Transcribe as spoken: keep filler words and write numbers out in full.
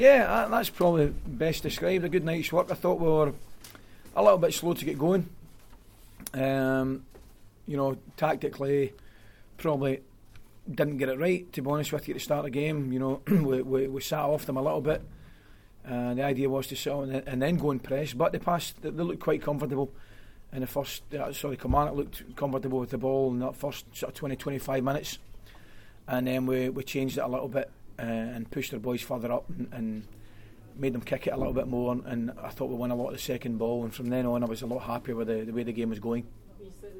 Yeah, that, that's probably best described. A good night's work. I thought we were a little bit slow to get going. Um, you know, tactically, probably didn't get it right, to be honest with you, at the start of the game. You know, we, we, we sat off them a little bit. Uh, the idea was to sit on and, and then go and press, but they passed. They, they looked quite comfortable in the first. Uh, sorry, Kilmarnock looked comfortable with the ball in that first sort of twenty to twenty-five minutes, and then we, we changed it a little bit uh, and pushed our boys further up and, and made them kick it a little bit more. And I thought we won a lot of the second ball, and from then on I was a lot happier with the, the way the game was going. You slightly